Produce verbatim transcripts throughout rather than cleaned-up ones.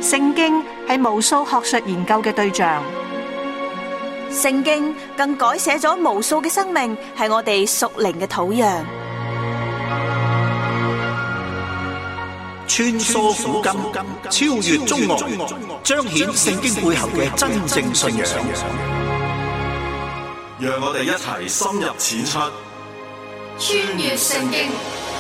聖經係無數學術研究嘅對象， 聖經更改寫咗無數嘅生命，係我哋屬靈嘅土壤。 穿梭古今，超越中外，彰顯聖經背後嘅真正信仰。 讓我哋一齊深入淺出， 穿越聖經。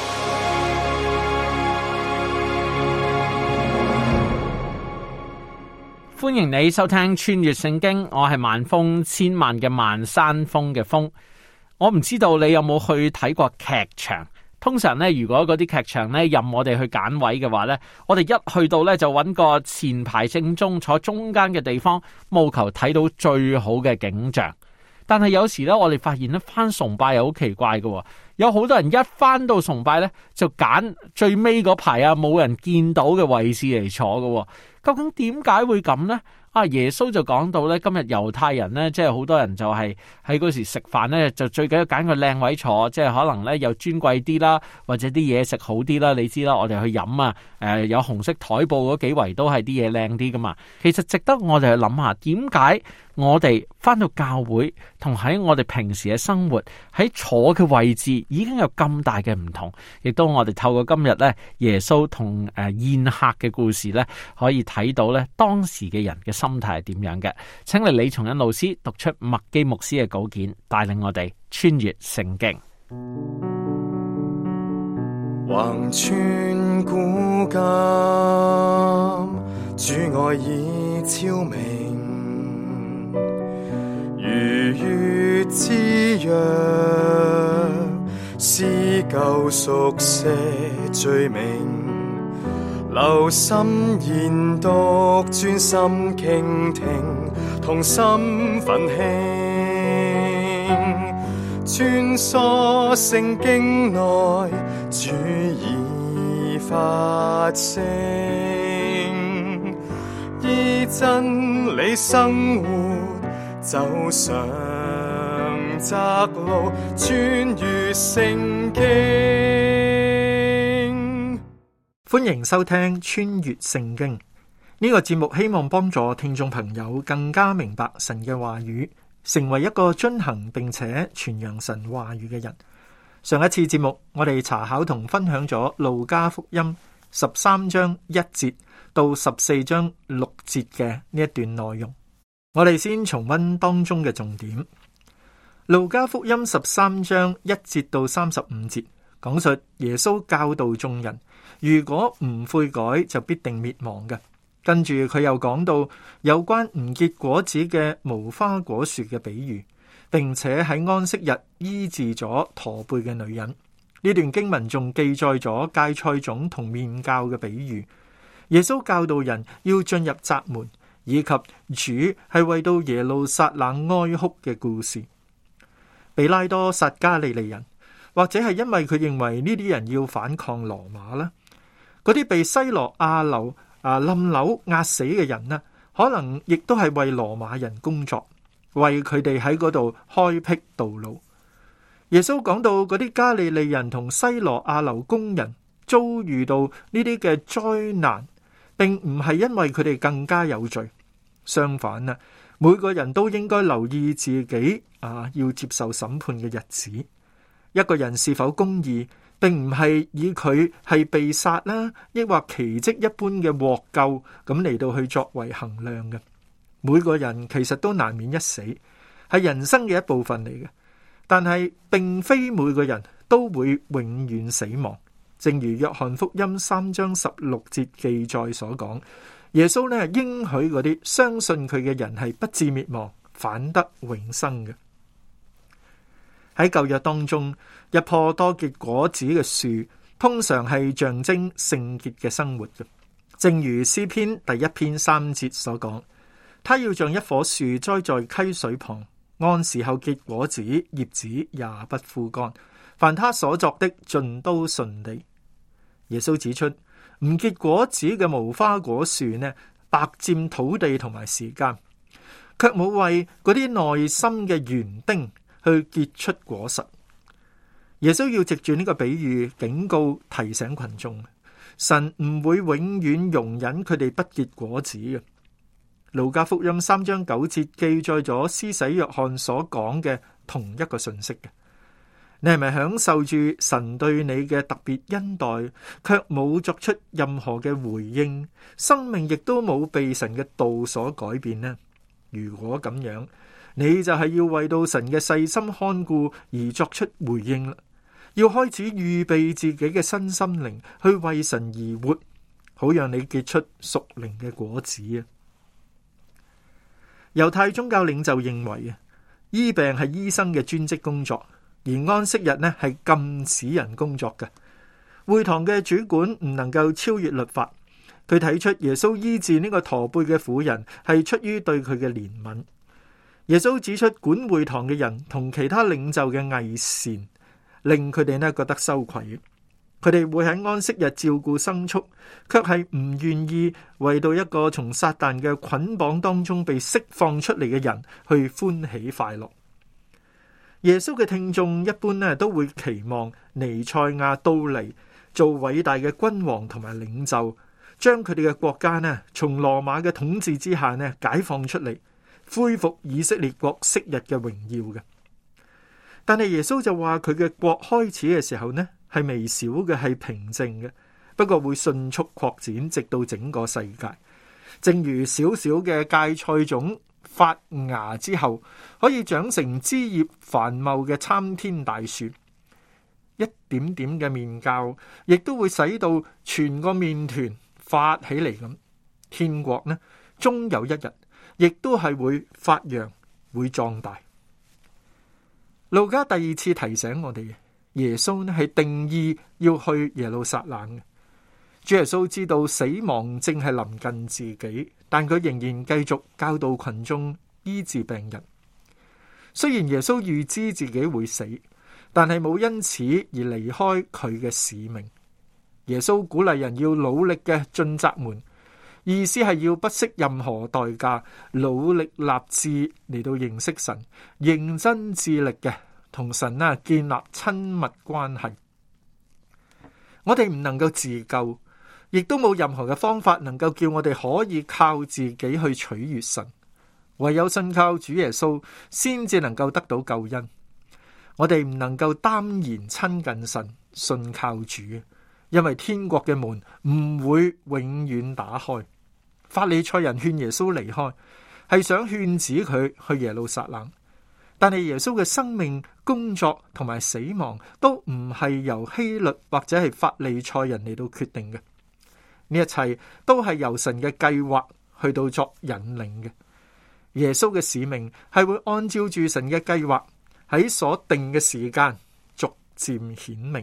歡迎你收聽穿越聖經，我係萬峰千萬嘅萬山峰嘅峰。我唔知道你有冇去睇過劇場。通常咧，如果嗰啲劇場咧任我哋去揀位嘅話咧，我哋一去到咧就揾個前排正中坐中間嘅地方，務求睇到最好嘅景象。但係有時咧，我哋發現咧翻崇拜又好奇怪嘅，有好多人一翻到崇拜咧就揀最尾嗰排啊，冇人見到嘅位置嚟坐嘅。究竟點解會咁呢？啊，耶穌就講到咧，今日猶太人咧，即係好多人就係喺嗰時食飯咧，就最緊要揀個靚位坐，即係可能咧又尊貴啲啦，或者啲嘢食好啲啦。你知啦，我哋去飲啊，誒、呃、有紅色台布嗰幾圍都係啲嘢靚啲噶嘛。其實值得我哋去諗下，點解我哋翻到教會同喺我哋平時嘅生活喺坐嘅位置已經有咁大嘅唔同，亦都我哋透過今日咧耶穌同誒宴客嘅故事咧，可以睇到咧當時嘅人嘅心態係點樣嘅。請嚟李松恩老師讀出麥基牧師嘅稿件，帶領我哋穿越聖經。 橫穿古今，主愛已昭明，如月之約，撕舊熟寫罪名，留心研讀，專心傾聽，同心奮興，穿梭聖經內，主已發聲，依真理生活，走上窄路，穿越聖經。 歡迎收聽穿越聖經呢個節目，希望幫助聽眾朋友更加明白神嘅話語，成為一個遵行並且傳揚神話語嘅人。上一次節目我哋查考同分享咗路加福音十三章一節到十四章六節嘅呢一段內容，我哋先重溫當中嘅重點。路加福音十三章一節到三十五節講述耶穌教導眾人，如果唔悔改就必定滅亡嘅。跟住佢又講到有關唔結果子嘅無花果樹嘅比喻，並且喺安息日醫治咗駝背嘅女人。呢段經文仲記載咗芥菜種同麵酵嘅比喻。耶穌教導人要進入窄門，以及主係為到耶路撒冷哀哭嘅故事。比拉多殺加利利人，或者係因為佢認為呢啲人要反抗羅馬啦。嗰啲被西羅亞樓啊冧樓壓死嘅人呢，可能亦都係為羅馬人工作，為佢哋喺嗰度開闢道路。耶穌講到嗰啲加利利人同西羅亞樓工人遭遇到呢啲嘅災難，並唔係因為佢哋更加有罪，相反啊，每個人都應該留意自己啊要接受審判嘅日子。一個人是否公義，並唔係以佢係被殺啦，抑或奇蹟一般嘅獲救咁嚟到去作為衡量嘅。每個人其實都難免一死，係人生嘅一部分嚟嘅。但係並非每個人都會永遠死亡。正如約翰福音三章十六節記載所講，耶穌呢應許嗰啲相信佢嘅人係不致滅亡，反得永生嘅。喺舊約當中，一棵多結果子嘅樹，通常係象徵聖潔嘅生活嘅。正如詩篇第一篇三節所講，他要像一棵樹栽在溪水旁，按時候結果子，葉子也不枯乾，凡他所作的盡都順利。耶穌指出，唔結果子嘅無花果樹呢，白佔土地同埋時間，卻冇為嗰啲內心嘅園丁去結出果實。耶穌要藉住呢個比喻警告提醒群眾， 神唔會永遠容忍佢哋不結果子嘅。路加福音三章九節記載咗施洗約翰所講嘅同一個信息嘅。你係咪享受住神對你嘅特別恩待，卻冇作出任何嘅回應，生命亦都冇被神嘅道所改變呢？如果咁樣，你就係要為到神嘅細心看顧而作出回應啦，要開始預備自己嘅身心靈去為神而活，好讓你結出屬靈嘅果子啊！猶太宗教領袖認為啊，醫病係醫生嘅專職工作。而安息日呢係禁止人工作嘅。會堂嘅主管唔能夠超越律法，佢睇出耶穌醫治呢個駝背嘅婦人係出於對佢嘅憐憫。耶穌指出管會堂嘅人同其他領袖嘅偽善，令佢哋呢覺得羞愧。佢哋會喺安息日照顧牲畜，卻係唔願意為到一個從撒旦嘅捆綁當中被釋放出嚟嘅人去歡喜快樂。耶穌嘅聽眾一般咧都會期望彌賽亞到嚟做偉大嘅君王同埋領袖，將佢哋嘅國家咧從羅馬嘅統治之下咧解放出嚟，恢復以色列國昔日嘅榮耀嘅。但係耶穌就話佢嘅國開始嘅時候呢係微小嘅，係平靜嘅，不過會迅速擴展直到整個世界，正如小小嘅芥菜種發芽之後，可以長成枝葉繁茂嘅參天大樹。一點點嘅麵酵，亦都會使到全個麵團發起嚟咁。天國呢，終有一日，亦都係會發揚，會壯大。路加第二次提醒我哋，耶穌呢係定義要去耶路撒冷嘅。主耶穌知道死亡正係臨近自己，但佢仍然繼續教導群眾，醫治病人。雖然耶穌預知自己會死，但係冇因此而離開佢嘅使命。耶穌鼓勵人要努力嘅進窄門，意思係要不惜任何代價，努力立志嚟到認識神，認真致力嘅同神啊建立親密關係。我哋唔能夠自救，亦都冇任何嘅方法能夠叫我哋可以靠自己去取悅神，唯有信靠主耶穌，先至能夠得到救恩。我哋唔能夠單言親近神，信靠主，因為天國嘅門唔會永遠打開。法利賽人勸耶穌離開，係想勸止佢去耶路撒冷，但係耶穌嘅生命、工作同埋死亡都唔係由希律或者係法利賽人嚟到決定嘅。呢一切都係由神嘅計劃去到作引領嘅。耶穌嘅使命係會按照住神嘅計劃喺所定嘅時間逐漸顯明。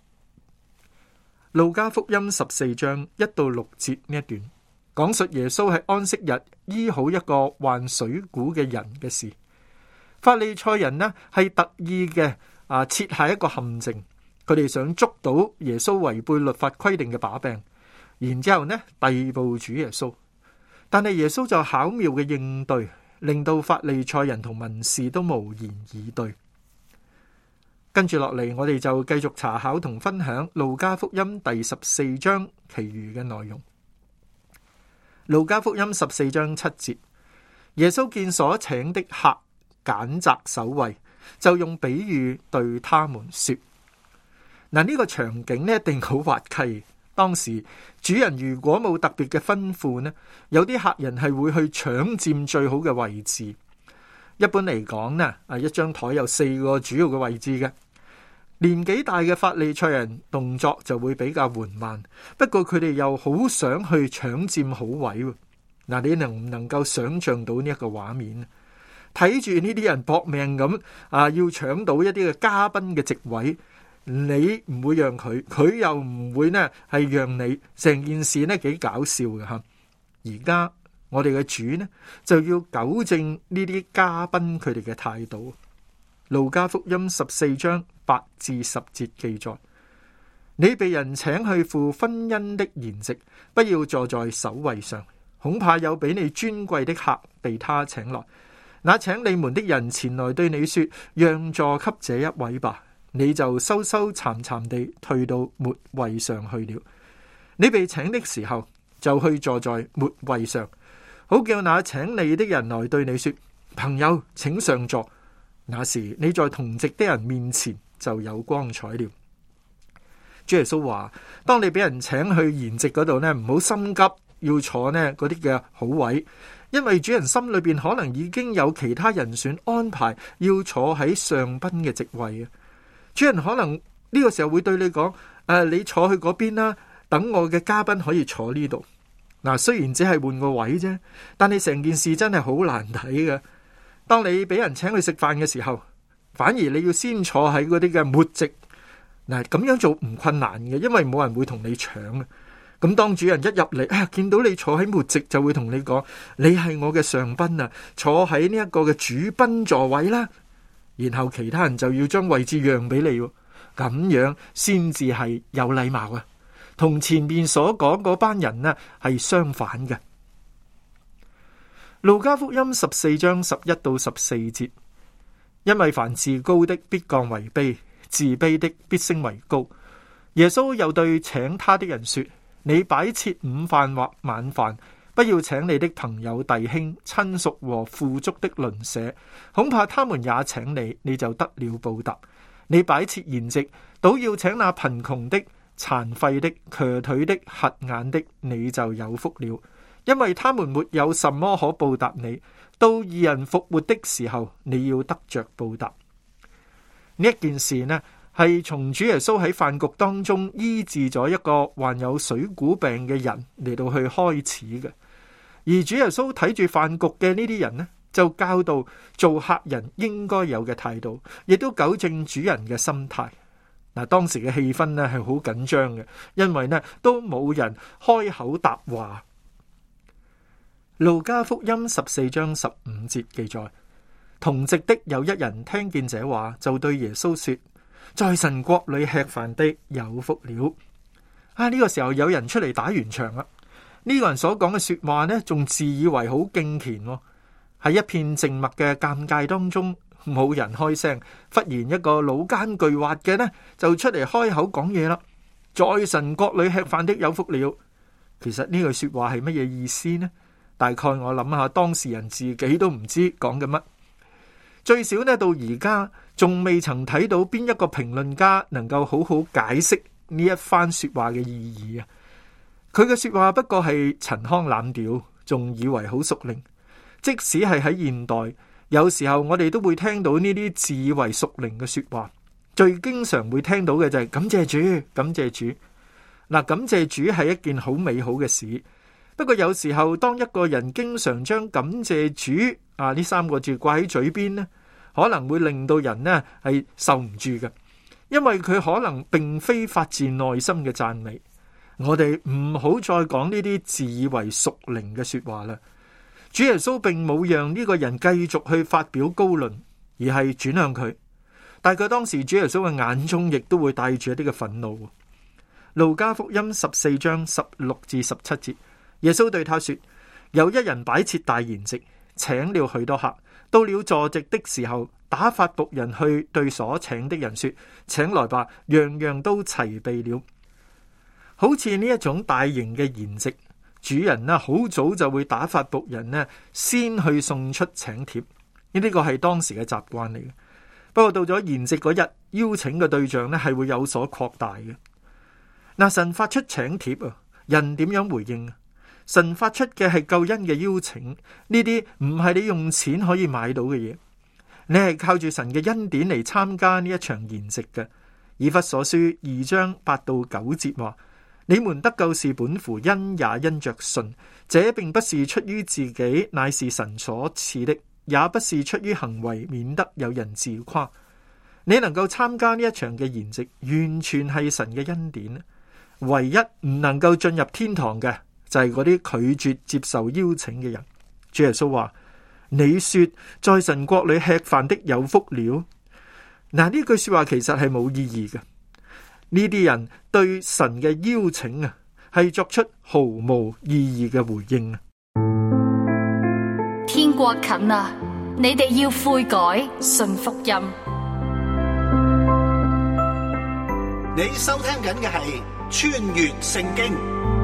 路加福音十四章一到六節呢一段講述耶穌喺安息日醫好一個患水臌嘅人嘅事。法利賽人呢係特意嘅啊設下一個陷阱，佢哋想捉到耶穌違背律法規定嘅把柄，然之後呢逮捕主耶穌。但係耶穌就巧妙嘅應對，令到法利賽人同文士都無言以對。跟住落嚟，我哋就繼續查考同分享路加福音第十四章其餘嘅內容。路加福音十四章七節，耶穌見所請的客揀擇首位，就用比喻對他們說。嗱，呢個場景呢一定好滑稽。當時主人如果冇特別嘅吩咐呢，有啲客人係會去搶佔最好嘅位置。一般嚟講呢，啊一張台有四個主要嘅位置嘅。年紀大嘅法利賽人動作就會比較緩慢，不過佢哋又好想去搶佔好位。嗱，你能唔能夠想象到呢一個畫面？睇住呢啲人搏命咁啊，要搶到一啲嘅嘉賓嘅席位。你唔會讓佢，佢又唔會呢係讓你，成件事呢幾搞笑嘅吓。而家我哋嘅主呢就要糾正呢啲嘉賓佢哋嘅態度。路加福音十四章八至十節記載：你被人請去赴婚姻的筵席，不要坐在首位上，恐怕有比你尊貴的客被他請來。那請你們的人前來對你說：讓座給這一位吧。你就羞羞慚慚地退到末位上去了。 你被請的時候，就去坐在末位上，好叫那請你的人來對你說：朋友，請上座。那時你在同席的人面前就有光彩了。主耶穌話：當你俾人請去筵席嗰度呢，唔好心急要坐呢嗰啲嘅好位，因為主人心裏邊可能已經有其他人選安排要坐喺上賓嘅席位啊。主人可能呢個時候會對你講：誒、啊，你坐去嗰邊啦，等我嘅嘉賓可以坐呢度。嗱，雖然只係換個位啫，但係成件事真係好難睇嘅。當你俾人請去食飯嘅時候，反而你要先坐喺嗰啲嘅末席。嗱，咁樣做唔困難嘅，因為冇人會同你搶啊。咁當主人一入嚟，啊，見到你坐喺末席，就會同你講：你係我嘅上賓啊，坐喺呢一個嘅主賓座位啦。然後其他人就要將位置讓俾你，咁樣先至係有禮貌啊。同前面所講嗰班人呢係相反嘅。路加福音十四章十一到十四節，因為凡自高的必降為卑，自卑的必升為高。耶穌又對請他的人說：你擺設午飯或晚飯，不要請你的朋友、弟兄、親屬和富足的鄰舍，恐怕他們也請你，你就得了報答。你擺設筵席，倒要請那貧窮的、殘廢的、瘸腿的、瞎眼的，你就有福了，因為他們沒有什麼可報答你。到義人復活的時候，你要得着報答。呢一件事呢，係從主耶穌喺飯局當中醫治咗一個患有水臌病嘅人嚟到去開始嘅。而主耶穌睇住飯局嘅呢啲人呢，就教導做客人應該有嘅態度，亦都糾正主人嘅心態。嗱，當時嘅氣氛呢係好緊張嘅，因為呢都冇人開口答話。路加福音十四章十五節記載，同席的有一人聽見這話，就對耶穌說：在神國裏吃飯的有福了。啊，呢個時候有人出嚟打圓場啦。呢個人所講嘅說話呢，仲自以為好敬虔喎。喺一片靜默嘅尷尬當中，冇人開聲。忽然一個老奸巨猾嘅呢，就出嚟開口講嘢啦。在神國裏吃飯的有福了。其實呢句說話係乜嘢意思呢？大概我諗下，當事人自己都唔知講緊乜。最少呢，到而家仲未曾睇到邊一個評論家能夠好好解釋呢一番說話嘅意義啊！佢嘅說話不過係陳腔濫調，仲以為好熟練。即使係喺現代，有時候我哋都會聽到呢啲自以為熟練嘅說話。最經常會聽到嘅就係感謝主，感謝主。嗱，感謝主係一件好美好嘅事。不過有時候當一個人經常將感謝主啊呢三個字掛喺嘴邊呢，可能會令到人呢係受唔住嘅，因為佢可能並非發自內心嘅讚美。我哋唔好再講呢啲自以為屬靈嘅說話啦。主耶穌並冇讓呢個人繼續去發表高論，而係轉向佢。大概當時主耶穌嘅眼中亦都會帶住一啲嘅憤怒。路加福音十四章十六至十七節。耶穌對他說：有一人擺設大筵席，請了許多客，到了坐席的時候，打發僕人去對所請的人說：請來吧，樣樣都齊備了。好似呢一種大型嘅筵席，主人呢好早就會打發僕人呢先去送出請帖，呢、這個係當時嘅習慣嚟嘅。不過到咗筵席嗰日，邀請嘅對象呢係會有所擴大嘅。嗱，神發出請帖啊，人點樣回應啊？神發出嘅係救恩嘅邀請，呢啲唔係你用錢可以買到嘅嘢，你係靠住神嘅恩典嚟參加呢一場筵席嘅。以弗所書二章八到九節話：你們得救是本乎恩，也因着信，這並不是出於自己，乃是神所賜的，也不是出於行為，免得有人自誇。你能夠參加呢一場嘅筵席，完全係神嘅恩典。唯一唔能夠進入天堂嘅，就係嗰啲拒絕接受邀請嘅人。主耶穌話：你說在神國裏吃飯的有福了。嗱，呢句說話其實係冇意義嘅。呢啲人對神嘅邀請啊，係作出毫無意義嘅回應啊。 天國近啦，你哋要悔改，信福音。 你收聽緊嘅係穿越聖經。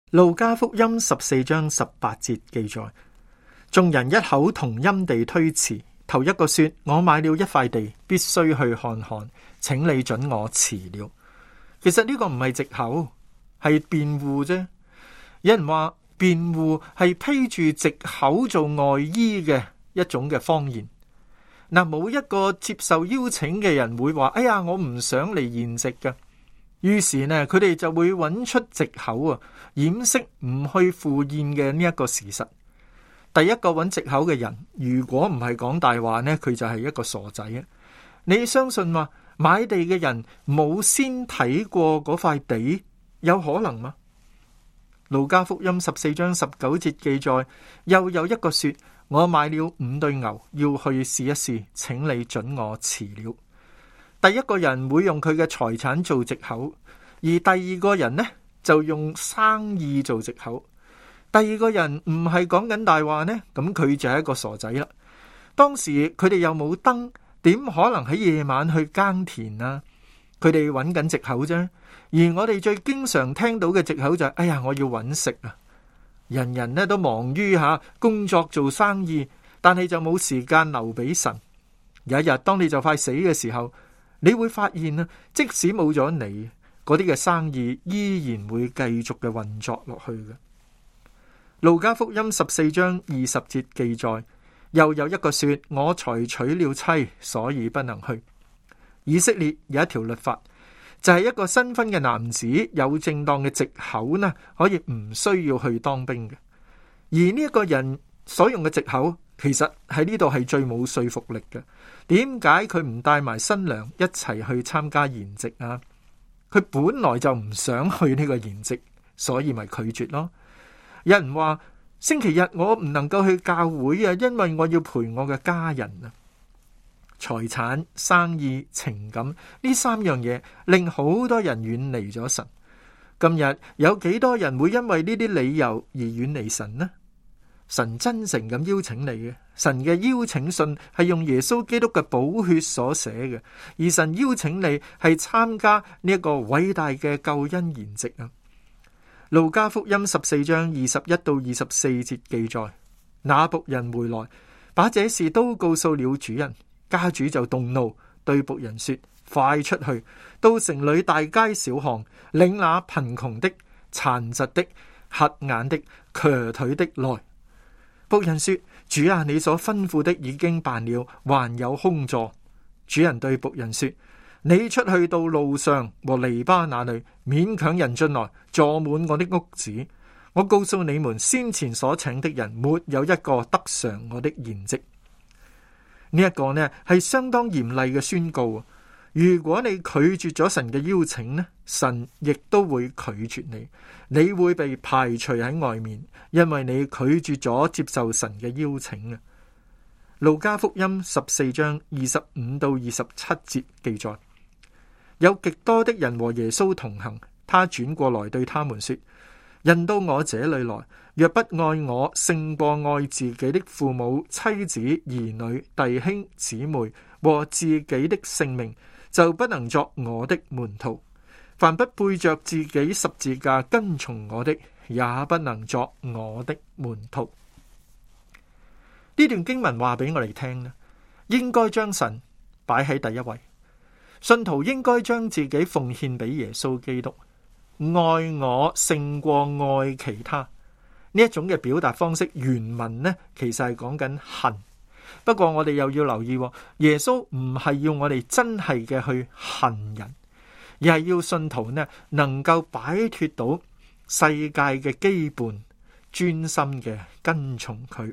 路加福音十四章十八節記載，眾人一口同音地推辭，頭一個說：我買了一塊地，必須去看看，請你准我辭了。其實呢個唔係藉口，係辯護啫。有人話辯護係披住藉口做外衣嘅一種嘅謊言。嗱，冇一個接受邀請嘅人會話：哎呀，我唔想嚟筵席嘅。於是呢，佢哋就會揾出藉口啊，掩飾唔去赴宴嘅呢一個事實。第一個揾藉口嘅人，如果唔係講大話呢，佢就係一個傻仔啊！你相信話買地嘅人冇先睇過嗰塊地，有可能嗎？路加福音十四章十九節記載，又有一個說：我買了五對牛，要去試一試，請你准我辭了。第一個人會用佢嘅財產做藉口，而第二個人呢就用生意做藉口。第二個人唔係講緊大話呢，咁佢就係一個傻仔啦。當時佢哋又冇燈，點可能喺夜晚去耕田啊？佢哋揾緊藉口啫。而我哋最經常聽到嘅藉口就係：哎呀，我要揾食啊！人人呢都忙於吓工作做生意，但係就冇時間留俾神。有一日當你就快死嘅時候，你會發現啊，即使冇咗你，嗰啲嘅生意依然會繼續嘅運作落去嘅。路加福音十四章二十節記載，又有一個說：我才娶了妻，所以不能去。以色列有一條律法，就係一個新婚嘅男子有正當嘅藉口呢，可以唔需要去當兵嘅。而呢一個人所用嘅藉口，其實喺呢度係最冇說服力嘅。點解佢唔帶埋新娘一齊去參加筵席啊？佢本來就唔想去呢個筵席，所以咪拒絕咯。有人話星期日我唔能夠去教會啊，因為我要陪我嘅家人啊。財產、生意、情感呢三樣嘢令好多人遠離咗神。今日有幾多人會因為呢啲理由而遠離神呢？神真誠咁邀請你嘅，神嘅邀請信係用耶穌基督嘅寶血所寫嘅，而神邀請你係參加呢一個偉大嘅救恩筵席啊！路加福音十四章二十一到二十四節記載，那僕人回來，把這事都告訴了主人，家主就動怒，對僕人說：快出去，到城裏大街小巷，領那貧窮的、殘疾的、瞎眼的、瘸腿的來。僕人說：主啊，你所吩咐的已經辦了，還有空座。主人對僕人說：你出去到路上和籬笆那裏，勉強人進來，坐滿我的屋子。我告訴你們，先前所請的人沒有一個得嘗我的筵席。呢一個呢係相當嚴厲嘅宣告。如果你拒絕咗神嘅邀請呢，神亦都會拒絕你，你會被排除喺外面，因為你拒絕咗接受神嘅邀請啊。路加福音十四章二十五到二十七節記載，有極多的人和耶穌同行，他轉過來對他們說：人到我這裏來，若不愛我勝過愛自己的父母、妻子、兒女、弟兄、姊妹和自己的性命，就不能作我的門徒。凡不背着自己十字架跟從我的，也不能作我的門徒。呢段經文話俾我哋聽咧，應該將神擺喺第一位，信徒應該將自己奉獻俾耶穌基督，愛我勝過愛其他。呢一種嘅表達方式，原文呢其實係講緊恨。不過我哋又要留意，耶穌唔係要我哋真係嘅去恨人，而係要信徒呢能夠擺脫到世界嘅羈絆，專心嘅跟從佢。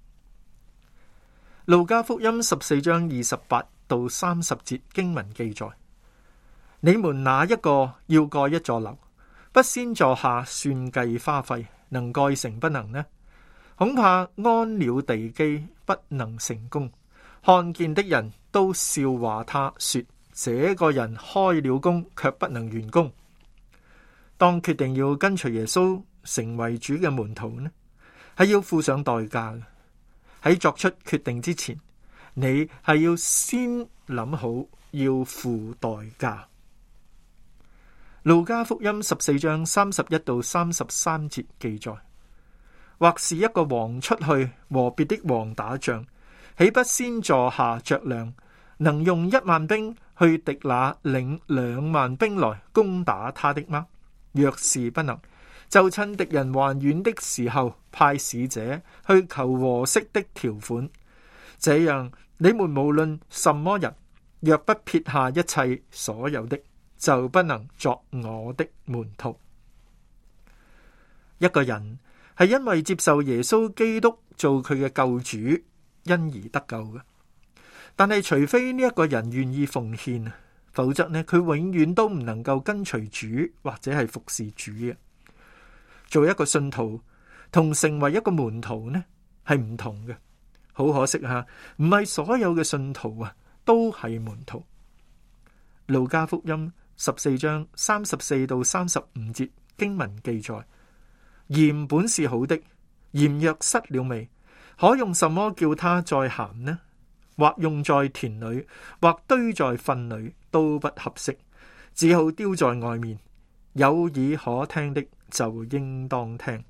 路加福音十四章二十八到三十節經文記載：你們哪一個要蓋一座樓，不先坐下算計花費，能蓋成不能呢？恐怕安了地基不能成功。看見的人都笑話他說：這個人開了工，卻不能完工。當決定要跟隨耶穌成為主嘅門徒呢，係要付上代價嘅。喺作出決定之前，你係要先諗好要付代價。 路加福音十四章三十一到三十三節記載，或是一個王出去和別的王打仗，豈不先坐下酌量，能用一萬兵去敵那領兩萬兵來攻打他的嗎？若是不能，就趁敵人還遠的時候，派使者去求和息的條款。這樣，你們無論什麼人，若不撇下一切所有的，就不能作我的門徒。一個人係因為接受耶穌基督做佢嘅救主，因而得救嘅。但係除非呢一個人願意奉獻，否則呢，佢永遠都唔能夠跟隨主或者係服侍主嘅。做一個信徒同成為一個門徒呢，係唔同嘅。好可惜吓，唔係所有嘅信徒啊都係門徒。路加福音十四章三十四到三十五節經文記載：鹽本是好的，鹽若失了味，可用什麼叫它再鹹呢？或用在田裏，或堆在糞裏，都不合適，只好丟在外面。有耳可聽的就應當聽。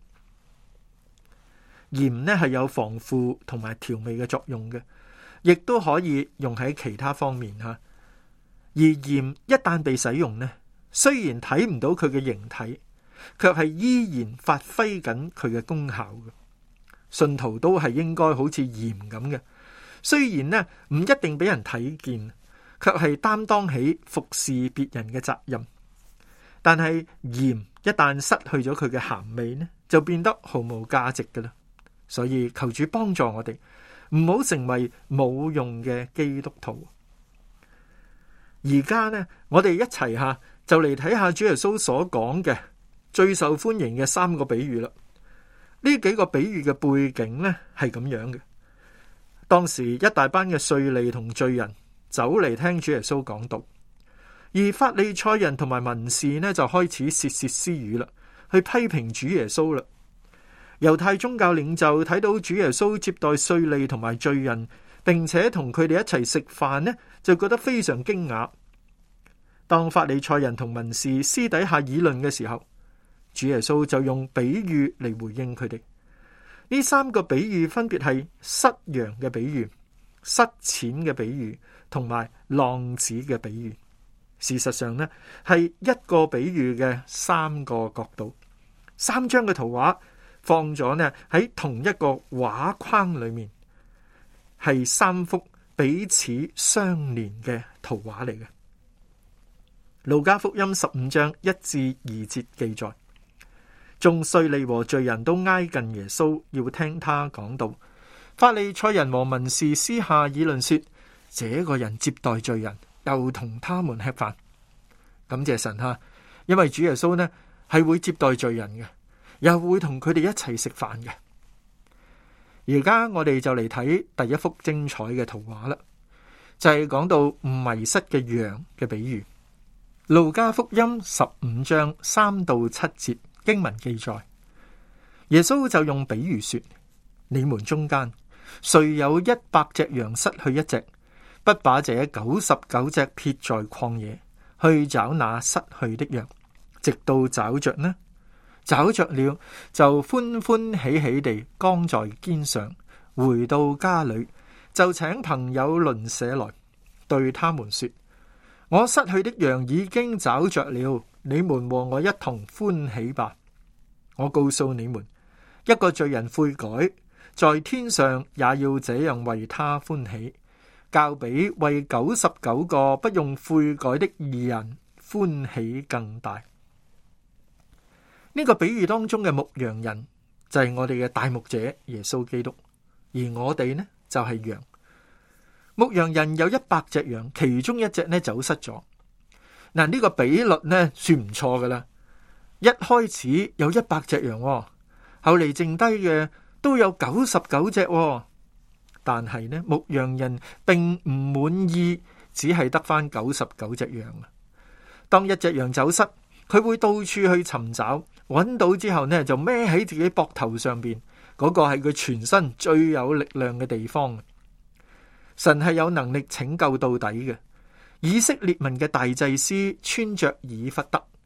鹽呢係有防腐同埋調味嘅作用嘅，亦都可以用喺其他方面吓。而鹽一旦被使用呢，雖然睇唔到佢嘅形體，卻係依然發揮緊佢嘅功效嘅。信徒都係應該好似鹽咁嘅，雖然呢唔一定俾人睇見，卻係擔當起服侍別人嘅責任。但係鹽一旦失去咗佢嘅鹹味呢，就變得毫無價值㗎喇。所以求主幫助我哋，唔好成為冇用嘅基督徒。而家呢，我哋一齊下就嚟睇下主耶穌所講嘅最受歡迎嘅三個比喻啦。呢幾個比喻嘅背景呢係咁樣嘅。當時一大班嘅稅吏同罪人走嚟聽主耶穌講道，而法利賽人同埋文士呢就開始竊竊私語啦，去批評主耶穌啦。猶太宗教領袖睇到主耶穌接待稅吏同埋罪人，並且同佢哋一齊食飯呢，就覺得非常驚訝。當法利賽人同文士私底下議論嘅時候，主耶穌就用比喻嚟回應佢哋。呢三個比喻分別係失羊嘅比喻、失錢嘅比喻同埋浪子嘅比喻。事實上呢，係一個比喻嘅三個角度，三張嘅圖畫放咗呢喺同一個畫框裏面，係三幅彼此相連嘅圖畫嚟嘅。路加福音十五章一至二節記載，眾稅吏和罪人都挨近耶穌，要聽他講道。法利賽人和文士私下議論說，這個人接待罪人，又同他們吃飯。感謝神哈，因為主耶穌呢係會接待罪人嘅，又會同佢哋一齊食飯嘅。而家我哋就嚟睇第一幅精彩嘅圖畫啦，就係講到迷失嘅羊嘅比喻。路加福音十五章三到七節經文記載，耶穌就用比喻說：你們中間誰有一百隻羊失去一隻，不把這九十九隻撇在曠野，去找那失去的羊，直到找着呢？找着了，就歡歡喜喜地扛在肩上，回到家裏，就請朋友鄰舍來，對他們說：我失去的羊已經找着了，你們和我一同歡喜吧。我告訴你們，一個罪人悔改，在天上也要這樣為他歡喜，較比為九十九個不用悔改的義人歡喜更大。呢個比喻當中嘅牧羊人就係我哋嘅大牧者耶穌基督，而我哋呢就係羊。牧羊人有一百隻羊，其中一隻呢走失咗。嗱，呢個比率呢算唔錯噶啦。一開始有一百隻羊，後嚟剩低嘅都有九十九隻。但係呢，牧羊人並唔滿意，只係得翻九十九隻羊。當一隻羊走失，佢會到處去尋找，揾到之後呢就孭喺自己膊頭上邊，嗰個係佢全身最有力量嘅地方。神係有能力拯救到底嘅。以色列民嘅大祭司穿着以弗得，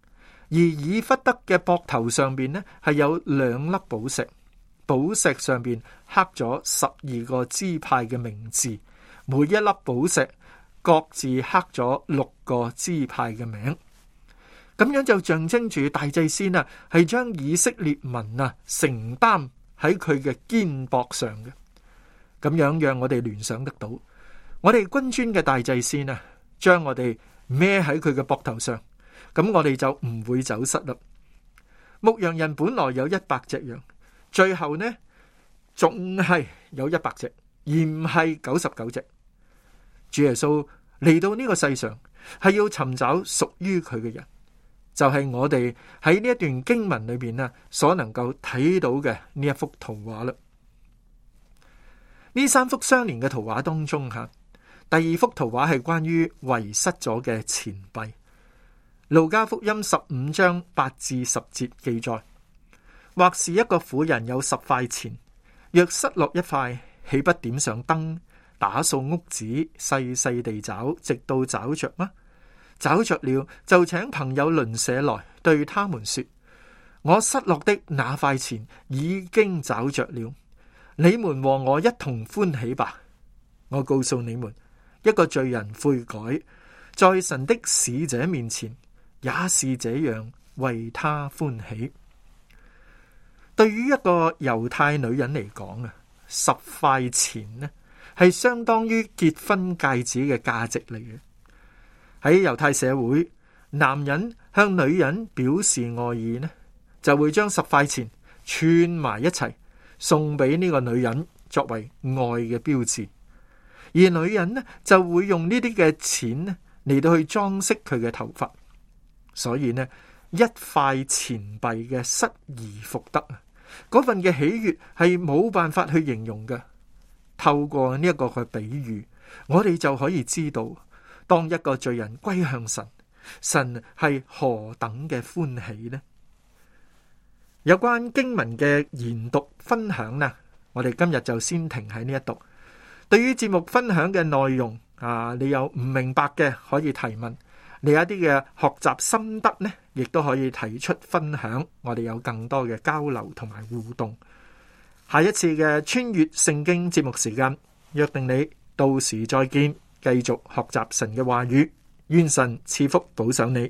而以弗得嘅膊頭上邊呢，係有兩粒寶石，寶石上邊刻咗十二個支派嘅名字，每一粒寶石各自刻咗六個支派嘅名。咁樣就象徵住大祭司啊，係將以色列民啊承擔喺佢嘅肩膊上嘅。咁樣讓我哋聯想得到，我哋君尊嘅大祭司啊，將我哋孭喺佢嘅膊頭上，咁我哋就唔會走失啦。牧羊人本來有一百隻羊，最後呢仲係有一百隻，而唔係九十九隻。主耶穌嚟到呢個世上，係要尋找屬於佢嘅人，就係我哋喺呢一段經文裏邊啊所能夠睇到嘅呢一幅圖畫啦。呢三幅相連嘅圖畫當中，吓第二幅圖畫係關於遺失咗嘅錢幣。路加福音十五章八至十節記載，或是一個婦人有十塊錢，若失落一塊，豈不點上燈，打掃屋子，細細地找，直到找着嗎？找着了，就請朋友鄰舍來，對他們說：我失落的那塊錢已經找着了，你們和我一同歡喜吧。我告訴你們，一個罪人悔改，在神的使者面前也是這樣為他歡喜。對於一個猶太女人嚟講啊，十塊錢呢係相當於結婚戒指嘅價值嚟嘅。喺猶太社會，男人向女人表示愛意呢，就會將十塊錢串埋一齊送俾呢個女人作為愛嘅標誌，而女人呢就會用呢啲嘅錢呢嚟到去裝飾佢嘅頭髮。所以呢，一塊錢幣嘅失而復得啊，嗰份嘅喜悅係冇辦法去形容嘅。透過呢一個嘅比喻，我哋就可以知道，當一個罪人歸向神，神係何等嘅歡喜呢？有關經文嘅研讀分享呢，我哋今日就先停喺呢一度。對於節目分享嘅內容啊，你有唔明白嘅可以提問，你有一啲嘅學習心得呢，亦都可以提出分享，我哋有更多嘅交流同埋互動。下一次嘅穿越聖經節目時間，約定你到時再見，繼續學習神嘅話語，願神賜福保守你。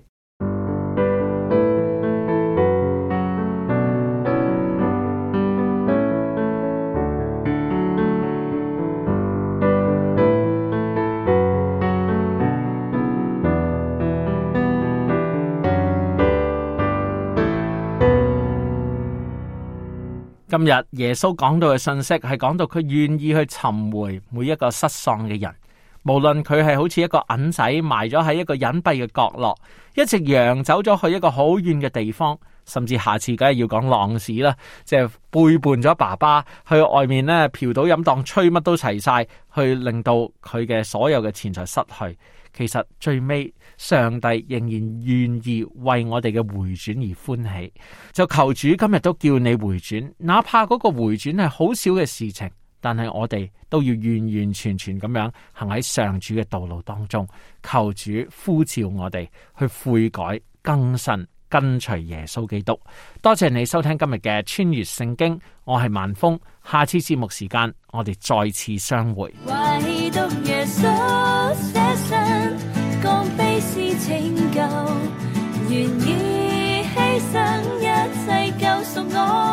今日耶穌講到嘅信息係講到佢願意去尋回每一個失喪嘅人，無論佢係好似一個銀仔埋咗喺一個隱蔽嘅角落，一隻羊走咗去一個好遠嘅地方，甚至下次梗係要講浪子啦，即係背叛咗爸爸去外面咧嫖賭飲蕩吹乜都齊晒，去令到佢嘅所有嘅錢財失去。其實最尾上帝仍然願意為我哋嘅回轉而歡喜，就求主今日都叫你回轉，哪怕嗰個回轉係好少嘅事情，但係我哋都要完完全全咁樣行喺上主嘅道路當中，求主呼召我哋去悔改更新，跟隨耶穌基督。多謝你收聽今日嘅穿越聖經，我係萬峰，下次節目時間我哋再次相會。 唯獨耶穌捨身，降卑是拯救，願意犧牲一切救贖我。